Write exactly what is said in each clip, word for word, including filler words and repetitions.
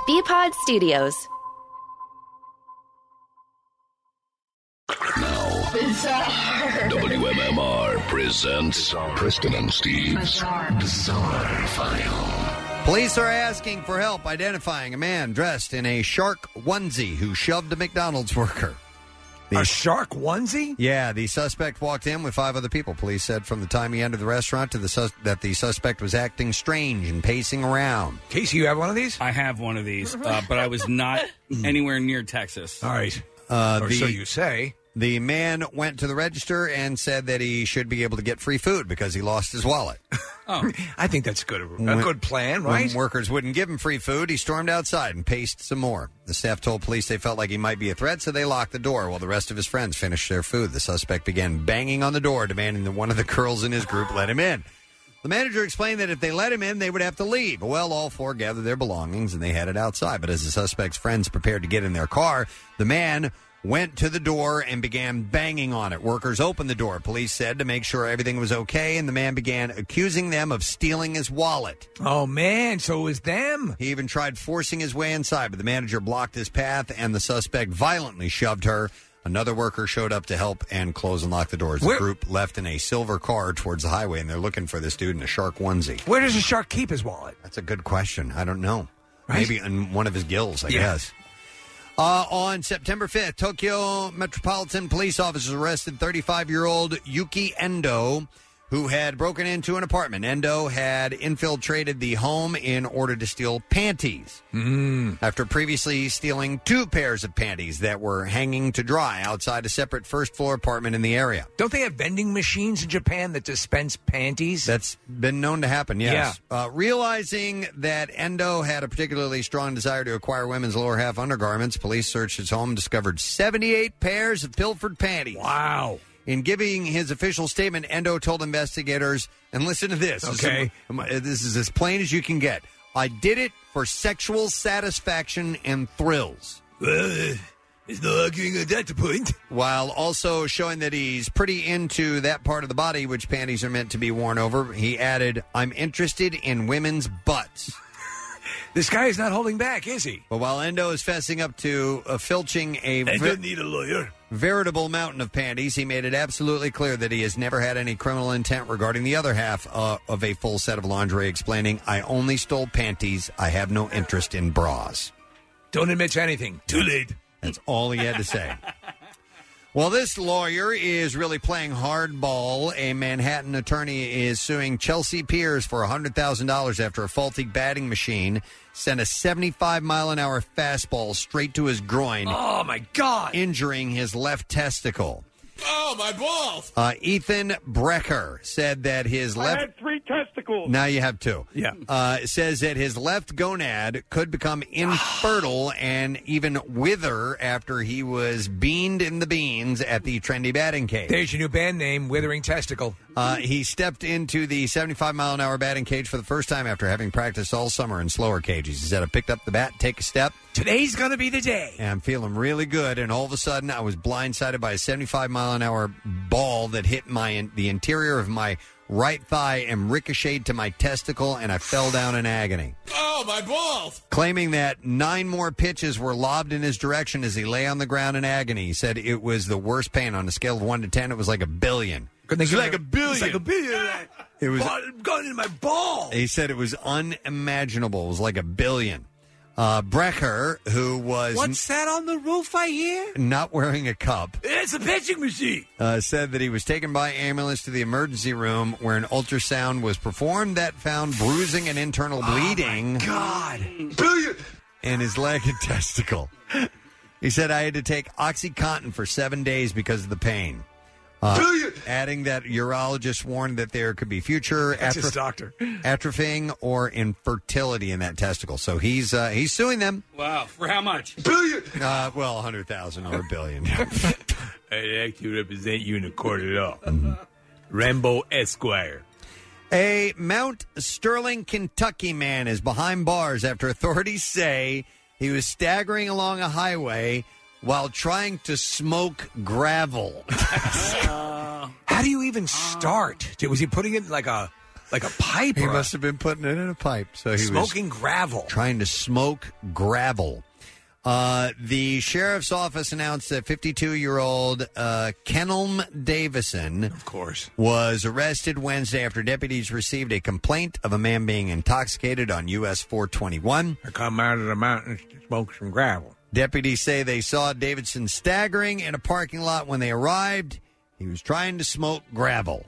B-Pod Studios. Now, Bizarre. W M M R presents Preston and Steve's Bizarre, Bizarre File. Police are asking for help identifying a man dressed in a shark onesie who shoved a McDonald's worker. The, a shark onesie? Yeah, the suspect walked in with five other people. Police said from the time he entered the restaurant to the sus- that the suspect was acting strange and pacing around. Casey, you have one of these? I have one of these, uh, but I was not anywhere near Texas. All right. Uh, or the, so you say. The man went to the register and said that he should be able to get free food because he lost his wallet. Oh, I think that's good. A When- good plan, right? When workers wouldn't give him free food, he stormed outside and paced some more. The staff told police they felt like he might be a threat, so they locked the door while the rest of his friends finished their food. The suspect began banging on the door, demanding that one of the girls in his group let him in. The manager explained that if they let him in, they would have to leave. Well, all four gathered their belongings and they headed outside. But as the suspect's friends prepared to get in their car, the man went to the door and began banging on it. Workers opened the door, police said, to make sure everything was okay, and the man began accusing them of stealing his wallet. Oh, man, so it was them. He even tried forcing his way inside, but the manager blocked his path, and the suspect violently shoved her. Another worker showed up to help and close and lock the doors. The Where- group left in a silver car towards the highway, and they're looking for this dude in a shark onesie. Where does a shark keep his wallet? That's a good question. I don't know. Right? Maybe in one of his gills, I Yeah. guess. Uh, on September fifth, Tokyo Metropolitan Police officers arrested thirty-five-year-old Yuki Endo, who had broken into an apartment. Endo had infiltrated the home in order to steal panties. Mm. After previously stealing two pairs of panties that were hanging to dry outside a separate first-floor apartment in the area. Don't they have vending machines in Japan that dispense panties? That's been known to happen, yes. Yeah. Uh, realizing that Endo had a particularly strong desire to acquire women's lower half undergarments, police searched his home and discovered seventy-eight pairs of pilfered panties. Wow. In giving his official statement, Endo told investigators, and listen to this. Okay. This is, this is as plain as you can get. I did it for sexual satisfaction and thrills. Uh, it's not arguing at that point. While also showing that he's pretty into that part of the body which panties are meant to be worn over, he added, I'm interested in women's butts. This guy is not holding back, is he? But while Endo is fessing up to uh, filching a I ver- don't need a lawyer. veritable mountain of panties, he made it absolutely clear that he has never had any criminal intent regarding the other half uh, of a full set of lingerie, explaining, I only stole panties. I have no interest in bras. Don't admit to anything. Too late. That's all he had to say. Well, this lawyer is really playing hardball. A Manhattan attorney is suing Chelsea Piers for one hundred thousand dollars after a faulty batting machine sent a seventy-five mile an hour fastball straight to his groin. Oh, my God. Injuring his left testicle. Oh, my balls! Uh, Ethan Brecker said that his left... I had three testicles. Now you have two. Yeah. Uh, it says that his left gonad could become infertile and even wither after he was beaned in the beans at the trendy batting cage. There's your new band name, Withering Testicle. Uh, he stepped into the seventy-five mile an hour batting cage for the first time after having practiced all summer in slower cages. He said, I picked up the bat, take a step. Today's going to be the day. And I'm feeling really good. And all of a sudden, I was blindsided by a seventy-five mile an hour ball that hit my the interior of my right thigh and ricocheted to my testicle, and I fell down in agony. Oh, my balls! Claiming that nine more pitches were lobbed in his direction as he lay on the ground in agony. He said it was the worst pain. On a scale of one to ten, it was like a billion. It's like a billion. It's like a billion. It was gone in my ball. He said it was unimaginable. It was like a billion. Uh, Brecker, who was What's that on the roof I hear? not wearing a cup, It's a pitching machine. uh, said that he was taken by ambulance to the emergency room where an ultrasound was performed that found bruising and internal bleeding Oh, God. in his leg and testicle. He said, I had to take OxyContin for seven days because of the pain. Uh, adding that urologists warned that there could be future That's his atrophy, doctor. atrophying or infertility in that testicle. So he's uh, he's suing them. Wow. For how much? Uh, well, a hundred thousand or a billion. I'd actually represent you in a court of law. Mm-hmm. Rambo Esquire. A Mount Sterling, Kentucky man is behind bars after authorities say he was staggering along a highway while trying to smoke gravel. How do you even start? Was he putting it in like a Like a pipe? He or a- must have been putting it in a pipe. So he Smoking was gravel. Trying to smoke gravel. Uh, the sheriff's office announced that fifty-two-year-old uh, Kenelm Davison, of course, was arrested Wednesday after deputies received a complaint of a man being intoxicated on U S four twenty-one. I come out of the mountains to smoke some gravel. Deputies say they saw Davidson staggering in a parking lot when they arrived. He was trying to smoke gravel.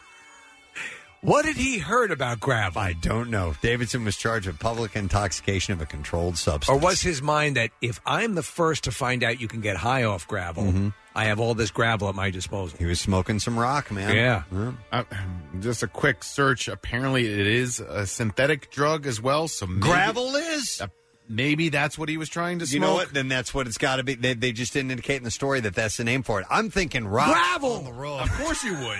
What had he heard about gravel? I don't know. Davidson was charged with public intoxication of a controlled substance. Or was his mind that if I'm the first to find out you can get high off gravel, Mm-hmm. I have all this gravel at my disposal? He was smoking some rock, man. Yeah. Uh, just a quick search. Apparently, it is a synthetic drug as well. So maybe, Gravel is? Uh, maybe that's what he was trying to You smoke. know what? Then that's what it's got to be. They, they just didn't indicate in the story that that's the name for it. I'm thinking rock. Gravel! On the road. Of course you would.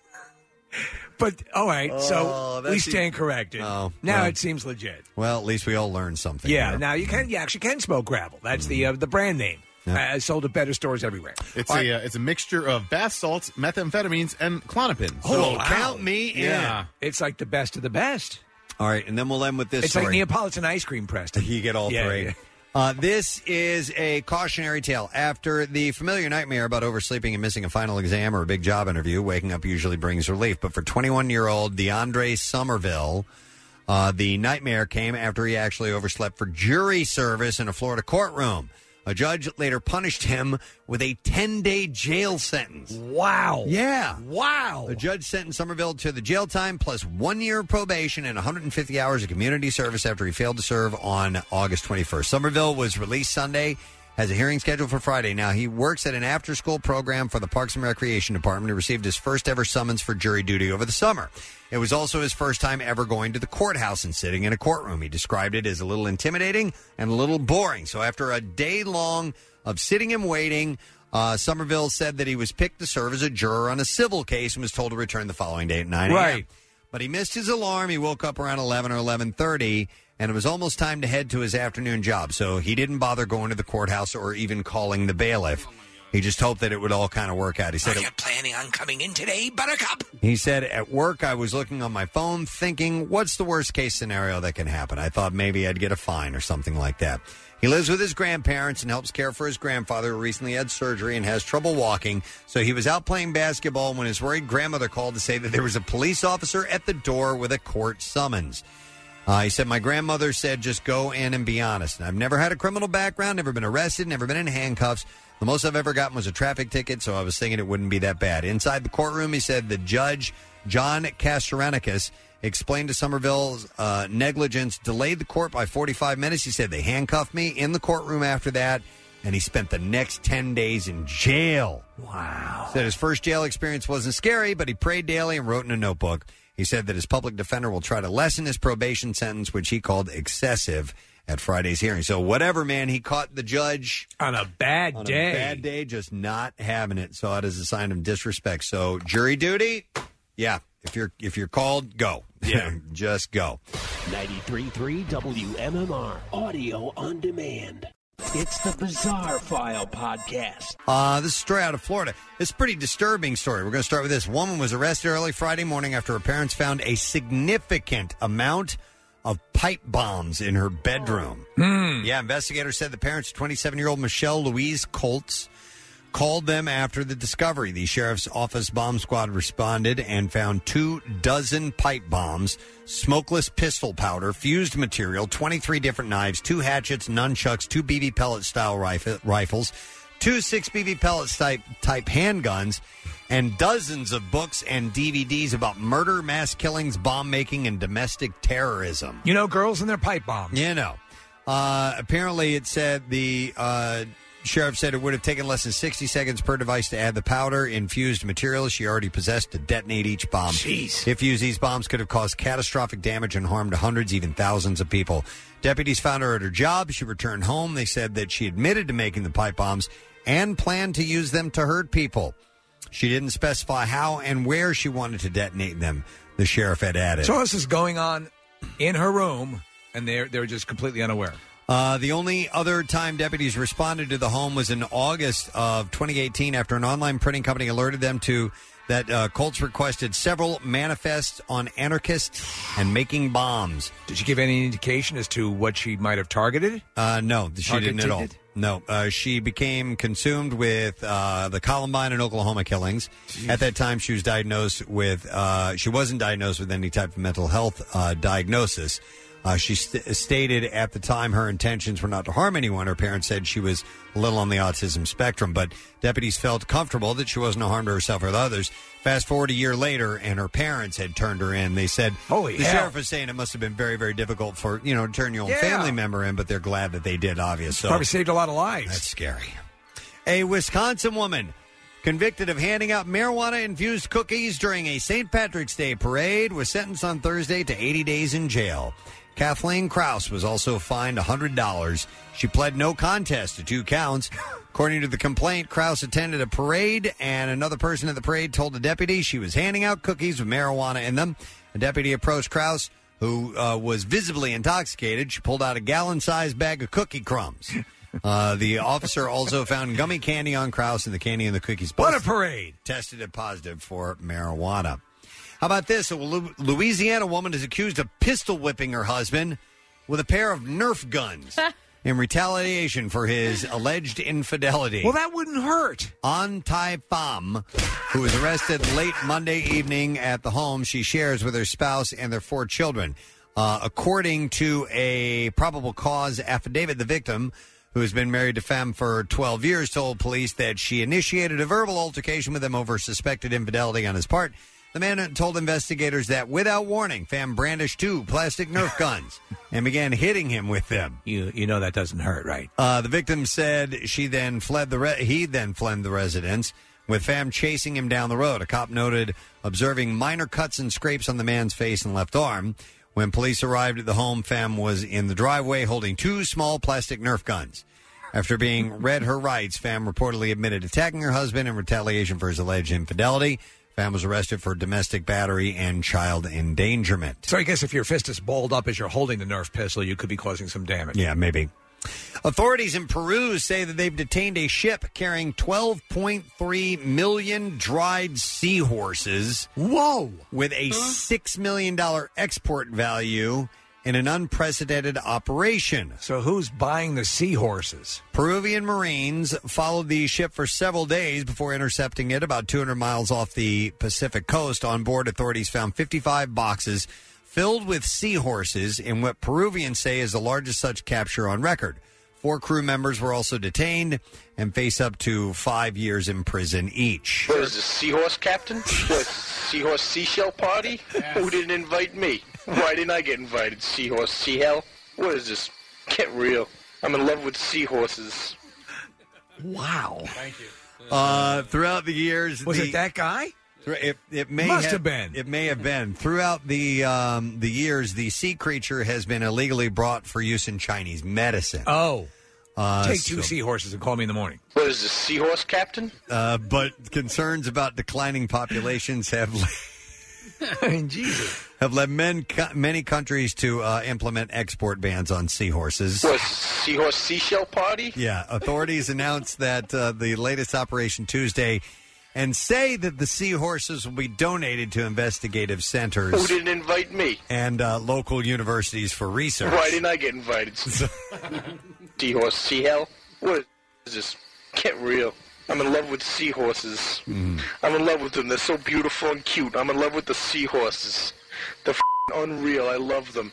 But, all right, Oh, so we that's stand corrected. Oh, now well. it seems legit. Well, at least we all learned something. Yeah, here. now you can you actually can smoke gravel. That's the uh, the brand name. Yeah. Uh, sold at better stores everywhere. It's a uh, it's a mixture of bath salts, methamphetamines, and Klonopin. Oh, wow. count me in. Yeah. It's like the best of the best. All right, and then we'll end with this It's story. like Neapolitan ice cream, Preston. You get all Yeah, three. yeah. Uh, this is a cautionary tale. After the familiar nightmare about oversleeping and missing a final exam or a big job interview, waking up usually brings relief. But for twenty-one-year-old DeAndre Somerville, uh, the nightmare came after he actually overslept for jury service in a Florida courtroom. A judge later punished him with a ten-day jail sentence. Wow. Yeah. Wow. The judge sentenced Somerville to the jail time plus one year of probation and one hundred fifty hours of community service after he failed to serve on August twenty-first. Somerville was released Sunday, has a hearing scheduled for Friday. Now, he works at an after-school program for the Parks and Recreation Department. He received his first ever summons for jury duty over the summer. It was also his first time ever going to the courthouse and sitting in a courtroom. He described it as a little intimidating and a little boring. So after a day long of sitting and waiting, uh, Somerville said that he was picked to serve as a juror on a civil case and was told to return the following day at nine a.m. Right. But he missed his alarm. He woke up around eleven or eleven thirty, and it was almost time to head to his afternoon job. So he didn't bother going to the courthouse or even calling the bailiff. He just hoped that it would all kind of work out. He said, Are you planning on coming in today, Buttercup? He said, at work, I was looking on my phone thinking, what's the worst case scenario that can happen? I thought maybe I'd get a fine or something like that. He lives with his grandparents and helps care for his grandfather who recently had surgery and has trouble walking. So he was out playing basketball when his worried grandmother called to say that there was a police officer at the door with a court summons. Uh, he said, my grandmother said, just go in and be honest. And I've never had a criminal background, never been arrested, never been in handcuffs. The most I've ever gotten was a traffic ticket, so I was thinking it wouldn't be that bad. Inside the courtroom, he said the judge, John Kastranikis, explained to Somerville's uh, negligence, delayed the court by forty-five minutes. He said they handcuffed me in the courtroom after that, and he spent the next ten days in jail. Wow. Said his first jail experience wasn't scary, but he prayed daily and wrote in a notebook. He said that his public defender will try to lessen his probation sentence, which he called excessive, at Friday's hearing. So whatever, man, he caught the judge on a bad on day. a bad day, just not having it. Saw it as a sign of disrespect. So jury duty, yeah. If you're if you're called, go. Yeah, just go. ninety-three point three W M M R Audio on Demand. It's the Bizarre File Podcast. Uh, this is a story out of Florida. It's a pretty disturbing story. We're going to start with this. A woman was arrested early Friday morning after her parents found a significant amount of pipe bombs in her bedroom. Hmm. Yeah, investigators said the parents, twenty-seven-year-old Michelle Louise Colts, called them after the discovery. The sheriff's office bomb squad responded and found two dozen pipe bombs, smokeless pistol powder, fused material, twenty-three different knives, two hatchets, nunchucks, two B B pellet-style rifle, rifles, two six B B pellet-type type handguns, and dozens of books and D V Ds about murder, mass killings, bomb-making, and domestic terrorism. You know, girls and their pipe bombs. You know. Uh, apparently, it said the uh, sheriff said it would have taken less than sixty seconds per device to add the powder, infused materials she already possessed to detonate each bomb. Jeez. If used, these bombs could have caused catastrophic damage and harm to hundreds, even thousands of people. Deputies found her at her job. She returned home. They said that she admitted to making the pipe bombs and planned to use them to hurt people. She didn't specify how and where she wanted to detonate them, the sheriff had added. So this is going on in her room, and they're they're just completely unaware. Uh, the only other time deputies responded to the home was in August of twenty eighteen after an online printing company alerted them to that uh, Colts requested several manifests on anarchists and making bombs. Did she give any indication as to what she might have targeted? Uh, no, she Targeted? didn't at all. No, uh, she became consumed with uh, the Columbine and Oklahoma killings. Jeez. At that time, she was diagnosed with, uh, she wasn't diagnosed with any type of mental health uh, diagnosis. Uh, she st- stated at the time her intentions were not to harm anyone. Her parents said she was a little on the autism spectrum, but deputies felt comfortable that she wasn't a harm to herself or to others. Fast forward a year later, and her parents had turned her in. They said, Holy the hell. sheriff was saying it must have been very, very difficult for, you know, to turn your own Yeah. family member in, but they're glad that they did, obviously. So, Probably saved a lot of lives. That's scary. A Wisconsin woman convicted of handing out marijuana-infused cookies during a Saint Patrick's Day parade was sentenced on Thursday to eighty days in jail. Kathleen Krause was also fined one hundred dollars. She pled no contest to two counts. According to the complaint, Krause attended a parade, and another person at the parade told the deputy she was handing out cookies with marijuana in them. A deputy approached Krause, who uh, was visibly intoxicated. She pulled out a gallon-sized bag of cookie crumbs. Uh, the officer also found gummy candy on Krause, and the candy in the cookies. What a parade! Tested it positive for marijuana. How about this? A Lu- Louisiana woman is accused of pistol whipping her husband with a pair of Nerf guns in retaliation for his alleged infidelity. Well, that wouldn't hurt. An Tai Pham, who was arrested late Monday evening at the home she shares with her spouse and their four children. Uh, according to a probable cause affidavit, the victim, who has been married to Pham for twelve years, told police that she initiated a verbal altercation with him over suspected infidelity on his part. The man told investigators that, without warning, Pham brandished two plastic Nerf guns and began hitting him with them. You you know that doesn't hurt, right? Uh, the victim said she then fled the re- he then fled the residence, with Pham chasing him down the road. A cop noted observing minor cuts and scrapes on the man's face and left arm. When police arrived at the home, Pham was in the driveway holding two small plastic Nerf guns. After being read her rights, Pham reportedly admitted attacking her husband in retaliation for his alleged infidelity. Pham was arrested for domestic battery and child endangerment. So I guess if your fist is balled up as you're holding the Nerf pistol, you could be causing some damage. Yeah, maybe. Authorities in Peru say that they've detained a ship carrying twelve point three million dried seahorses. Whoa! With a six million dollars export value in an unprecedented operation. So who's buying the seahorses? Peruvian Marines followed the ship for several days before intercepting it about two hundred miles off the Pacific coast. On board, authorities found fifty-five boxes filled with seahorses in what Peruvians say is the largest such capture on record. Four crew members were also detained and face up to five years in prison each. What is this, Seahorse Captain? What, Seahorse Seashell Party? Yes. Who didn't invite me? Why didn't I get invited, Seahorse Seahell? What is this? Get real. I'm in love with seahorses. Wow. Thank you. Uh, throughout the years... Was the, it that guy? It, it may Must have, have been. It may have been. Throughout the um, the years, the sea creature has been illegally brought for use in Chinese medicine. Oh. Uh, Take two so- seahorses and call me in the morning. What is this, Seahorse Captain? Uh, but concerns about declining populations have Jesus. have led men, many countries to uh, implement export bans on seahorses. What is this, Seahorse Seashell Party? Yeah, authorities announced that uh, the latest operation Tuesday and say that the seahorses will be donated to investigative centers. Who didn't invite me? And uh, local universities for research. Why didn't I get invited? Seahorse Seahell? What is this? Get real. I'm in love with seahorses. Mm. I'm in love with them. They're so beautiful and cute. I'm in love with the seahorses. They're f***ing unreal. I love them.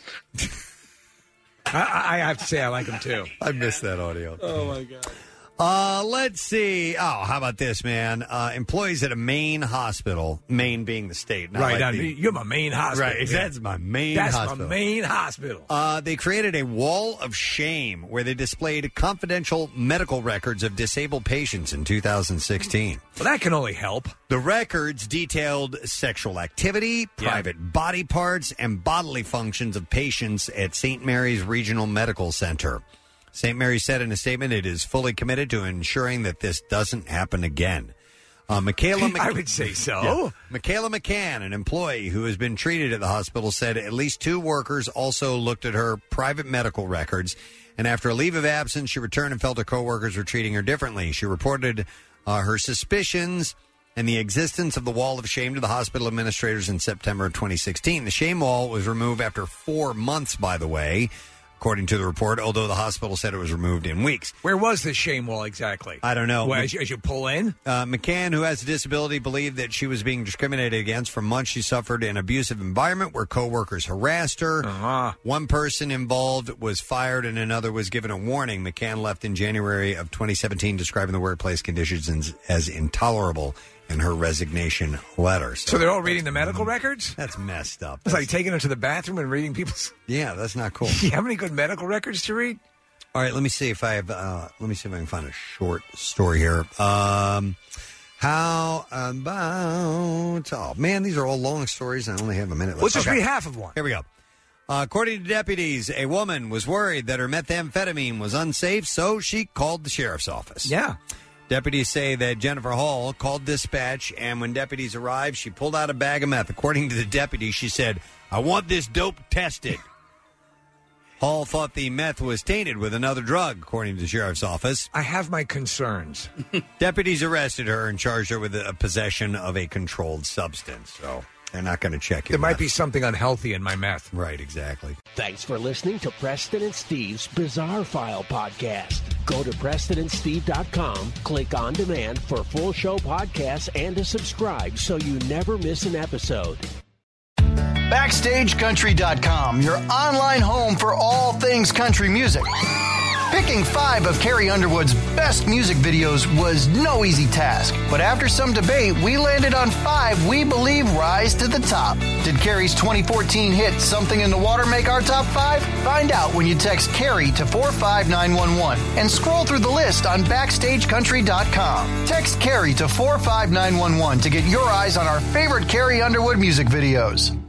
I, I have to say I like them too. I missed that audio. Oh, my God. Uh, let's see. Oh, how about this, man? Uh, employees at a Maine hospital, Maine being the state. Not Right, like now, the- you're my main hospital. Right, that's my main That's hospital. my main hospital. Uh, they created a wall of shame where they displayed confidential medical records of disabled patients in two thousand sixteen. Well, that can only help. The records detailed sexual activity, private body parts, and bodily functions of patients at Saint Mary's Regional Medical Center. Saint Mary's said in a statement it is fully committed to ensuring that this doesn't happen again. Uh, Michaela Mc- I would say so. Yeah. Michaela McCann, an employee who has been treated at the hospital, said at least two workers also looked at her private medical records And after a leave of absence, she returned and felt her coworkers were treating her differently. She reported uh, her suspicions and the existence of the wall of shame to the hospital administrators in September of twenty sixteen. The shame wall was removed after four months, by the way, according to the report, although the hospital said it was removed in weeks. Where was the shame wall exactly? I don't know. Well, as, you, as you pull in? Uh, McCann, who has a disability, believed that she was being discriminated against. For months, she suffered an abusive environment where coworkers harassed her. Uh-huh. One person involved was fired and another was given a warning. McCann left in January of twenty seventeen, describing the workplace conditions as, as intolerable in her resignation letter. So, so they're all reading the medical records? That's messed up. It's like taking them to the bathroom and reading people's... Yeah, that's not cool. You have any good medical records to read? All right, let me see if I have... Uh, let me see if I can find a short story here. Um, how about... Oh, man, these are all long stories. I only have a minute left. Let's just Okay. read half of one. Here we go. Uh, according to deputies, a woman was worried that her methamphetamine was unsafe, so she called the sheriff's office. Yeah. Deputies say that Jennifer Hall called dispatch, and when deputies arrived, she pulled out a bag of meth. According to the deputy, she said, "I want this dope tested." Hall thought the meth was tainted with another drug, according to the sheriff's office. I have my concerns. Deputies arrested her and charged her with a possession of a controlled substance. So they're not going to check it. There might be something unhealthy in my meth. Right, exactly. Thanks for listening to Preston and Steve's Bizarre File podcast. Go to Preston and Steve dot com, click on demand for full show podcasts and to subscribe so you never miss an episode. Backstage Country dot com, your online home for all things country music. Picking five of Carrie Underwood's best music videos was no easy task, but after some debate, we landed on five we believe rise to the top. Did Carrie's twenty fourteen hit Something in the Water make our top five? Find out when you text Carrie to four five nine one one and scroll through the list on Backstage Country dot com. Text Carrie to four five nine one one to get your eyes on our favorite Carrie Underwood music videos.